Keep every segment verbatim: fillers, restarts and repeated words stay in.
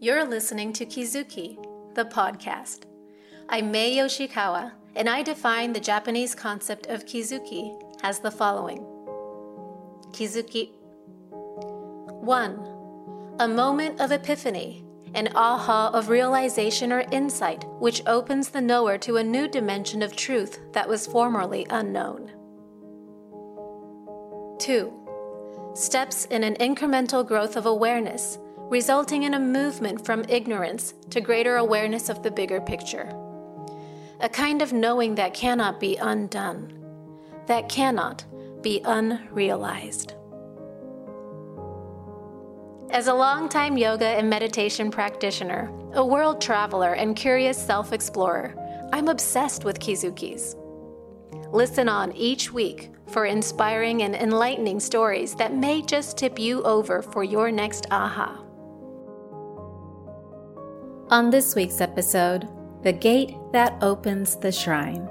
You're listening to Kizuki, the podcast. I'm Mei Yoshikawa, and I define the Japanese concept of Kizuki as the following. Kizuki. one. A moment of epiphany, an aha of realization or insight which opens the knower to a new dimension of truth that was formerly unknown. two. Steps in an incremental growth of awareness, resulting in a movement from ignorance to greater awareness of the bigger picture. A kind of knowing that cannot be undone, that cannot be unrealized. As a longtime yoga and meditation practitioner, a world traveler, and curious self-explorer, I'm obsessed with Kizukis. Listen on each week for inspiring and enlightening stories that may just tip you over for your next aha. On this week's episode, The Gate That Opens the Shrine.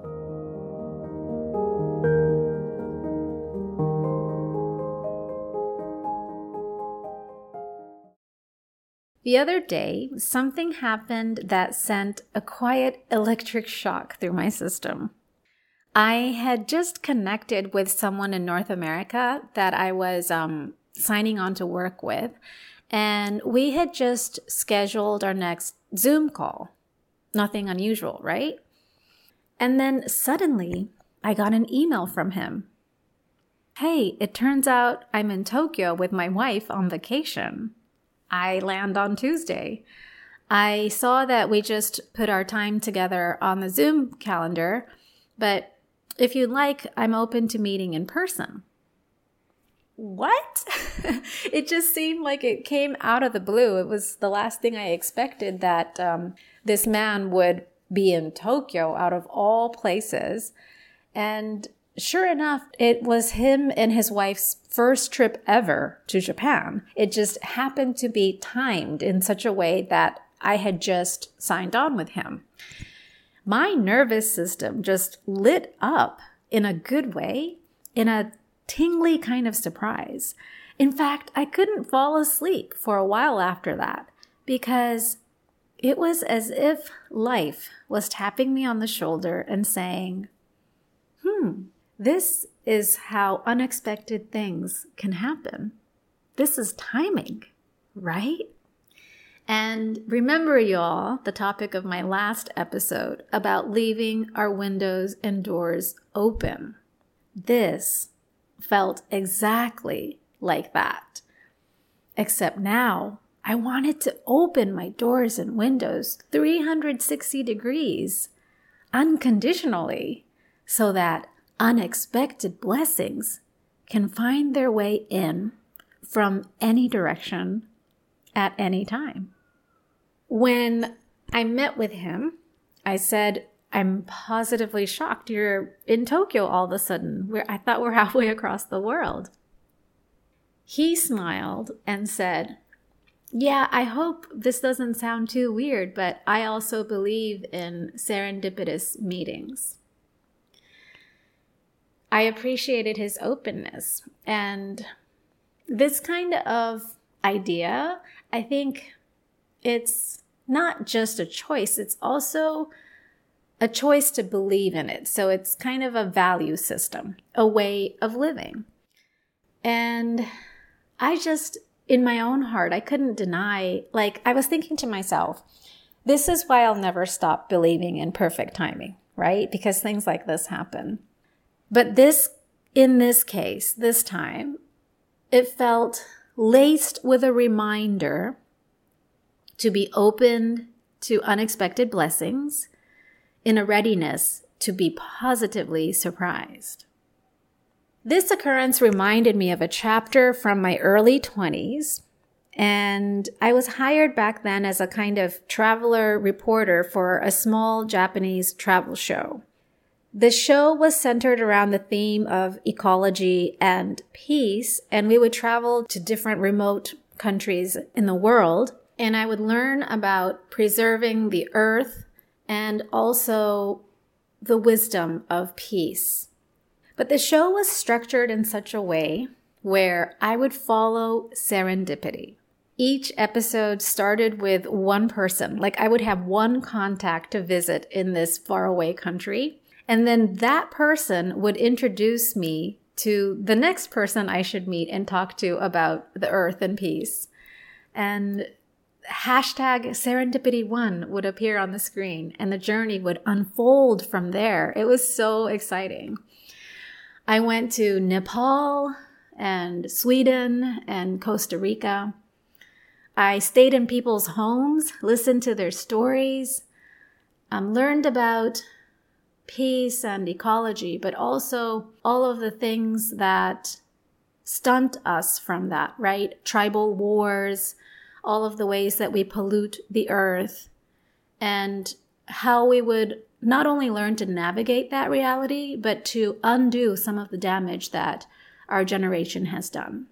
The other day, something happened that sent a quiet electric shock through my system. I had just connected with someone in North America that I was um, signing on to work with, and we had just scheduled our next Zoom call. Nothing unusual, right? And then suddenly, I got an email from him. Hey, it turns out I'm in Tokyo with my wife on vacation. I land on Tuesday. I saw that we just put our time together on the Zoom calendar, but if you'd like, I'm open to meeting in person. What? It just seemed like it came out of the blue. It was the last thing I expected that um, this man would be in Tokyo out of all places. And sure enough, it was him and his wife's first trip ever to Japan. It just happened to be timed in such a way that I had just signed on with him. My nervous system just lit up in a good way, in a tingly kind of surprise. In fact, I couldn't fall asleep for a while after that because it was as if life was tapping me on the shoulder and saying, hmm, this is how unexpected things can happen. This is timing, right? And remember, y'all, the topic of my last episode about leaving our windows and doors open. This felt exactly like that. Except now, I wanted to open my doors and windows three hundred sixty degrees, unconditionally, so that unexpected blessings can find their way in from any direction at any time. When I met with him, I said, I'm positively shocked you're in Tokyo all of a sudden. We're, I thought we're halfway across the world. He smiled and said, yeah, I hope this doesn't sound too weird, but I also believe in serendipitous meetings. I appreciated his openness, and this kind of idea, I think it's not just a choice, it's also a choice to believe in it. So it's kind of a value system, a way of living. And I just, in my own heart, I couldn't deny, like I was thinking to myself, this is why I'll never stop believing in perfect timing, right? Because things like this happen. But this, in this case, this time, it felt laced with a reminder to be open to unexpected blessings, in a readiness to be positively surprised. This occurrence reminded me of a chapter from my early twenties, and I was hired back then as a kind of traveler reporter for a small Japanese travel show. The show was centered around the theme of ecology and peace, and we would travel to different remote countries in the world, and I would learn about preserving the earth and also the wisdom of peace. But the show was structured in such a way where I would follow serendipity. Each episode started with one person. Like I would have one contact to visit in this faraway country. And then that person would introduce me to the next person I should meet and talk to about the earth and peace. And hashtag serendipity one would appear on the screen and the journey would unfold from there. It was so exciting. I went to Nepal and Sweden and Costa Rica. I stayed in people's homes, listened to their stories, um, learned about peace and ecology, but also all of the things that stunt us from that, right? Tribal wars, all of the ways that we pollute the earth, and how we would not only learn to navigate that reality, but to undo some of the damage that our generation has done.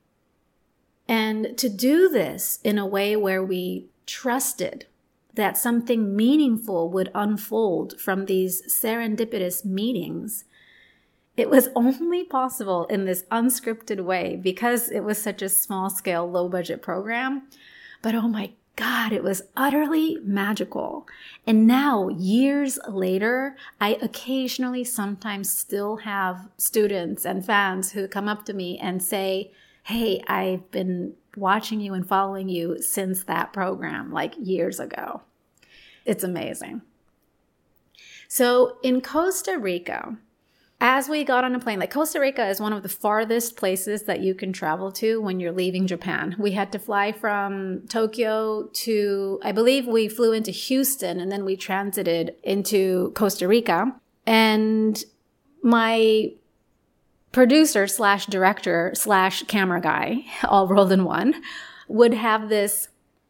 And to do this in a way where we trusted that something meaningful would unfold from these serendipitous meetings, it was only possible in this unscripted way because it was such a small-scale, low-budget program. But oh my God, it was utterly magical. And now, years later, I occasionally sometimes still have students and fans who come up to me and say, hey, I've been watching you and following you since that program, like years ago. It's amazing. So in Costa Rica, as we got on a plane, like Costa Rica is one of the farthest places that you can travel to when you're leaving Japan. We had to fly from Tokyo to, I believe we flew into Houston and then we transited into Costa Rica. And my producer slash director slash camera guy, all rolled in one, would have this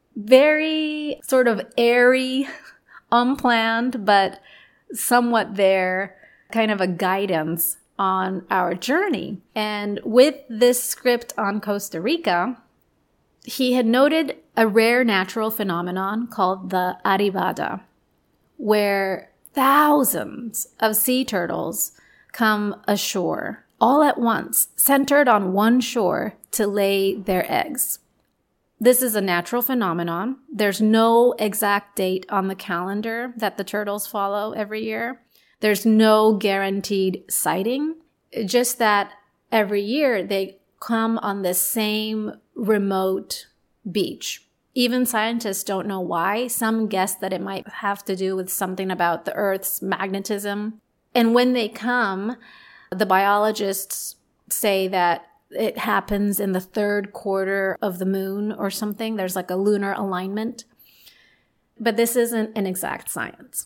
very sort of airy, unplanned, but somewhat there kind of a guidance on our journey. And with this script on Costa Rica, he had noted a rare natural phenomenon called the arribada, where thousands of sea turtles come ashore all at once, centered on one shore to lay their eggs. This is a natural phenomenon. There's no exact date on the calendar that the turtles follow every year. There's no guaranteed sighting, just that every year they come on the same remote beach. Even scientists don't know why. Some guess that it might have to do with something about the Earth's magnetism. And when they come, the biologists say that it happens in the third quarter of the moon or something. There's like a lunar alignment. But this isn't an exact science.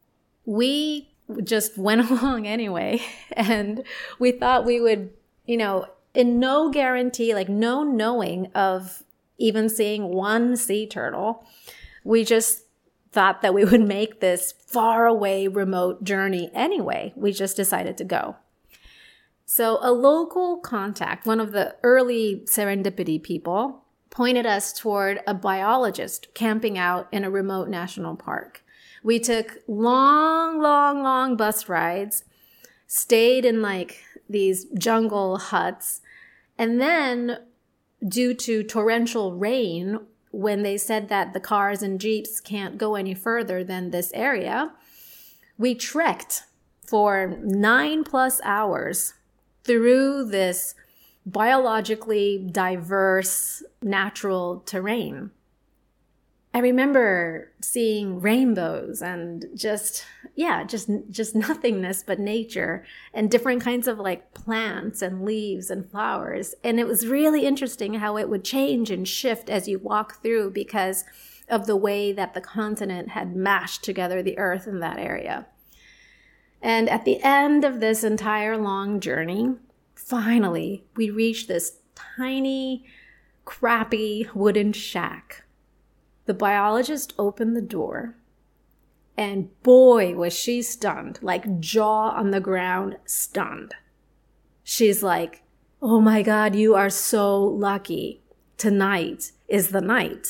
We just went along anyway, and we thought we would, you know, in no guarantee, like no knowing of even seeing one sea turtle, we just thought that we would make this far away remote journey anyway. We just decided to go. So a local contact, one of the early serendipity people, pointed us toward a biologist camping out in a remote national park. We took long, long, long bus rides, stayed in like these jungle huts, and then due to torrential rain, when they said that the cars and jeeps can't go any further than this area, we trekked for nine plus hours through this biologically diverse natural terrain. I remember seeing rainbows and just, yeah, just, just nothingness but nature and different kinds of like plants and leaves and flowers. And it was really interesting how it would change and shift as you walk through because of the way that the continent had mashed together the earth in that area. And at the end of this entire long journey, finally, we reached this tiny, crappy wooden shack. The biologist opened the door, and boy, was she stunned, like jaw on the ground, stunned. She's like, oh my God, you are so lucky. Tonight is the night.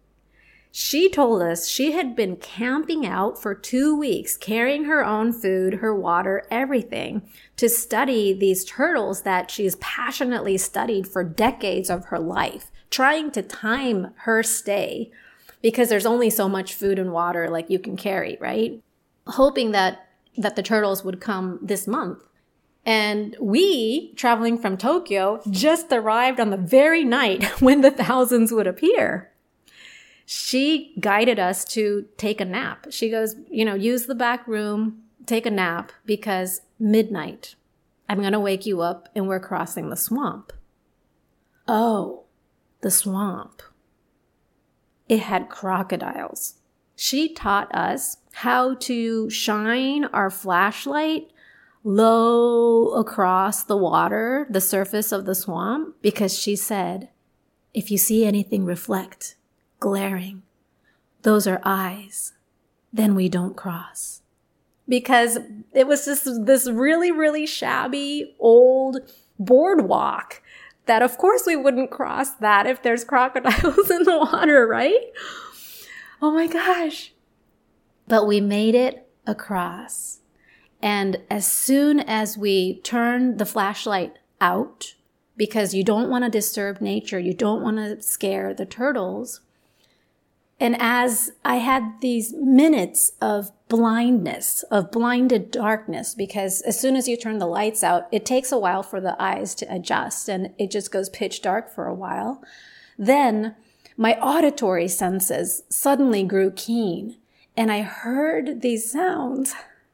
She told us she had been camping out for two weeks, carrying her own food, her water, everything, to study these turtles that she's passionately studied for decades of her life. trying to time her stay because there's only so much food and water like you can carry, right? Hoping that that the turtles would come this month. And we, traveling from Tokyo, just arrived on the very night when the thousands would appear. She guided us to take a nap. She goes, you know, use the back room, take a nap, because midnight, I'm going to wake you up and we're crossing the swamp. Oh, the swamp. It had crocodiles. She taught us how to shine our flashlight low across the water, the surface of the swamp, because she said, if you see anything reflect, glaring, those are eyes, then we don't cross. Because it was just this really, really shabby old boardwalk that of course we wouldn't cross that if there's crocodiles in the water, right? Oh my gosh. But we made it across. And as soon as we turned the flashlight out, because you don't want to disturb nature, you don't want to scare the turtles. And as I had these minutes of blindness, of blinded darkness, because as soon as you turn the lights out, it takes a while for the eyes to adjust and it just goes pitch dark for a while. Then my auditory senses suddenly grew keen and I heard these sounds.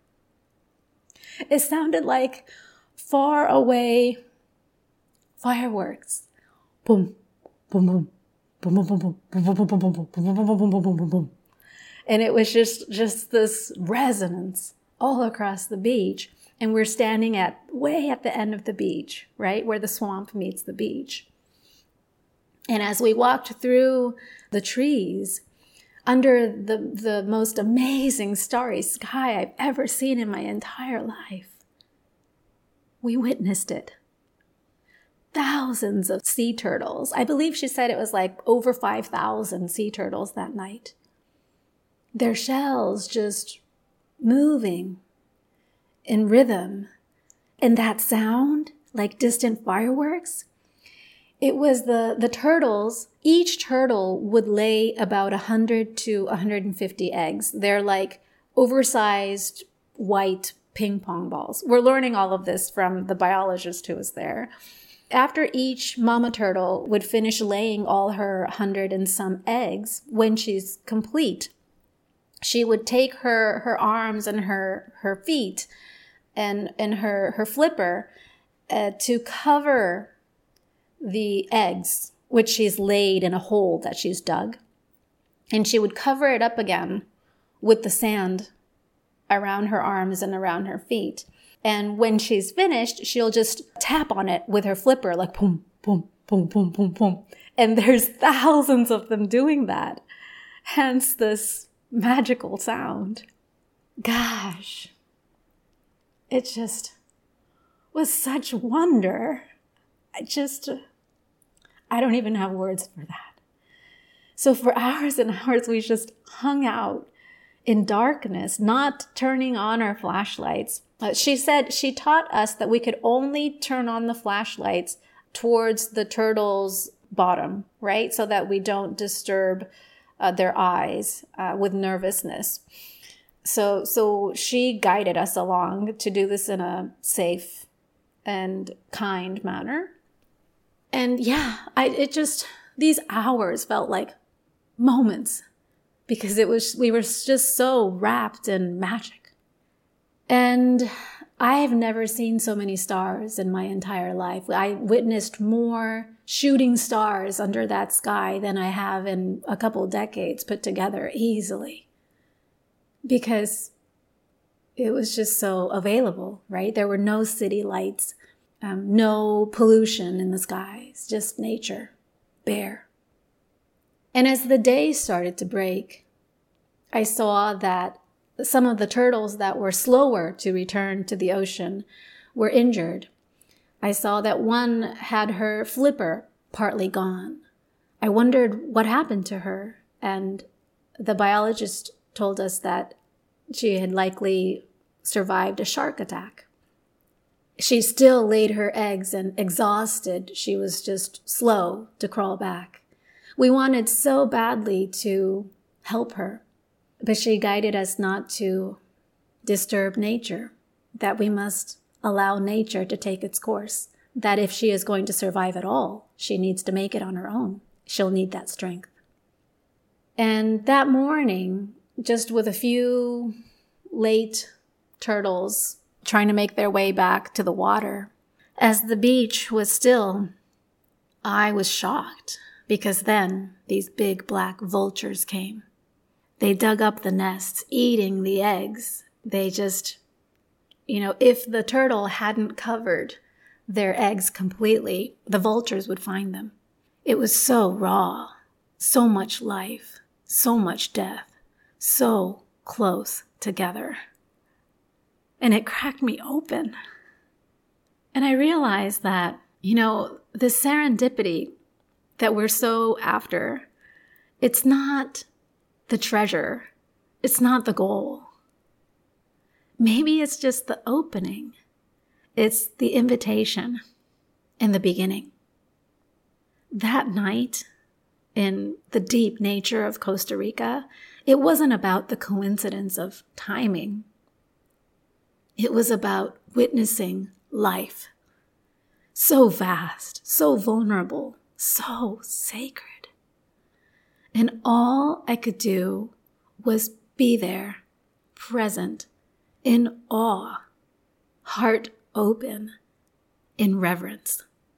It sounded like far away fireworks. Boom, boom, boom. Boom, boom, boom, boom, boom, boom, boom, boom, boom, boom, boom, boom, boom, boom, boom, boom. And it was just, just this resonance all across the beach. And we're standing at way at the end of the beach, right? Where the swamp meets the beach. And as we walked through the trees, under the, the most amazing starry sky I've ever seen in my entire life, we witnessed it. Thousands of sea turtles. I believe she said it was like over five thousand sea turtles that night. Their shells just moving in rhythm. And that sound, like distant fireworks, it was the, the turtles, each turtle would lay about one hundred to one hundred fifty eggs. They're like oversized white ping pong balls. We're learning all of this from the biologist who was there. After each mama turtle would finish laying all her hundred and some eggs, when she's complete, she would take her, her arms and her, her feet and, and her, her flipper uh, to cover the eggs, which she's laid in a hole that she's dug. And she would cover it up again with the sand around her arms and around her feet. And when she's finished, she'll just tap on it with her flipper, like boom, boom, boom, boom, boom, boom. And there's thousands of them doing that. Hence this magical sound. Gosh, it just was such wonder. I just, I don't even have words for that. So for hours and hours, we just hung out in darkness, not turning on our flashlights. Uh, she said she taught us that we could only turn on the flashlights towards the turtle's bottom, right? So that we don't disturb uh, their eyes uh, with nervousness. So, so she guided us along to do this in a safe and kind manner. And yeah, I, it just, these hours felt like moments because it was, we were just so wrapped in magic. And I've never seen so many stars in my entire life. I witnessed more shooting stars under that sky than I have in a couple decades put together easily. Because it was just so available, right? There were no city lights, um, no pollution in the skies, just nature, bare. And as the day started to break, I saw that some of the turtles that were slower to return to the ocean were injured. I saw that one had her flipper partly gone. I wondered what happened to her, and the biologist told us that she had likely survived a shark attack. She still laid her eggs, and exhausted, she was just slow to crawl back. We wanted so badly to help her, but she guided us not to disturb nature, that we must allow nature to take its course, that if she is going to survive at all, she needs to make it on her own. She'll need that strength. And that morning, just with a few late turtles trying to make their way back to the water, as the beach was still, I was shocked because then these big black vultures came. They dug up the nests, eating the eggs. They just, you know, if the turtle hadn't covered their eggs completely, the vultures would find them. It was so raw, so much life, so much death, so close together. And it cracked me open. And I realized that, you know, the serendipity that we're so after, it's not the treasure. It's not the goal. Maybe it's just the opening. It's the invitation and the beginning. That night, in the deep nature of Costa Rica, it wasn't about the coincidence of timing. It was about witnessing life. So vast, so vulnerable, so sacred. And all I could do was be there, present, in awe, heart open, in reverence.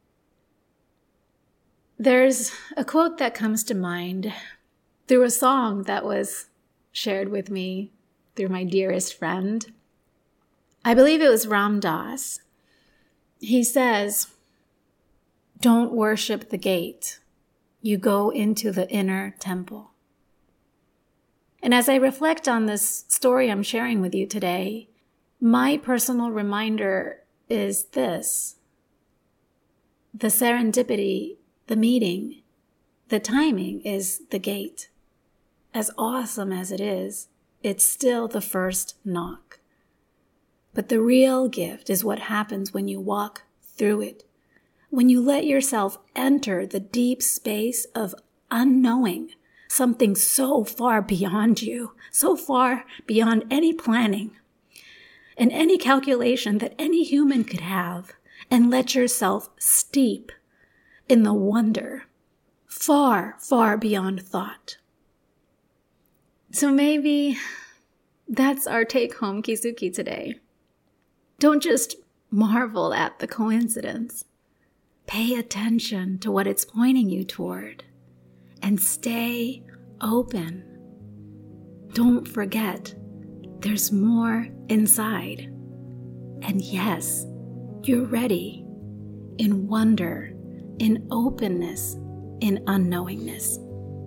There's a quote that comes to mind through a song that was shared with me through my dearest friend. I believe it was Ram Dass. He says, "Don't worship the gate. You go into the inner temple." And as I reflect on this story I'm sharing with you today, my personal reminder is this: the serendipity, the meeting, the timing is the gate. As awesome as it is, it's still the first knock. But the real gift is what happens when you walk through it, when you let yourself enter the deep space of unknowing, something so far beyond you, so far beyond any planning and any calculation that any human could have, and let yourself steep in the wonder, far, far beyond thought. So maybe that's our take-home Kizuki today. Don't just marvel at the coincidence. Pay attention to what it's pointing you toward and stay open. Don't forget, there's more inside. And yes, you're ready in wonder, in openness, in unknowingness.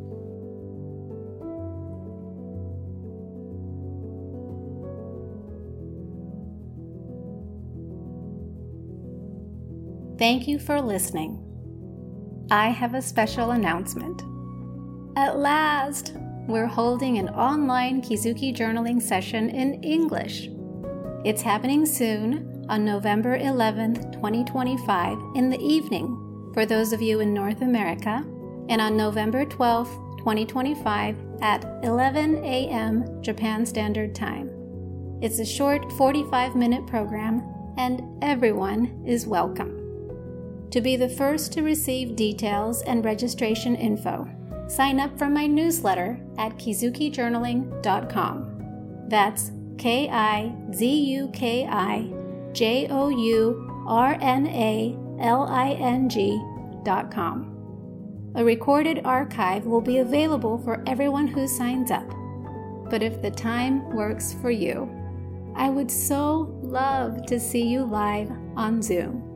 Thank you for listening. I have a special announcement. At last, we're holding an online Kizuki journaling session in English. It's happening soon on November eleventh, twenty twenty-five in the evening for those of you in North America, and on November twelfth, twenty twenty-five at eleven a.m. Japan Standard Time. It's a short forty-five minute program and everyone is welcome. To be the first to receive details and registration info, sign up for my newsletter at kizuki journaling dot com. That's K I Z U K I J O U R N A L I N G dot com. A recorded archive will be available for everyone who signs up. But if the time works for you, I would so love to see you live on Zoom.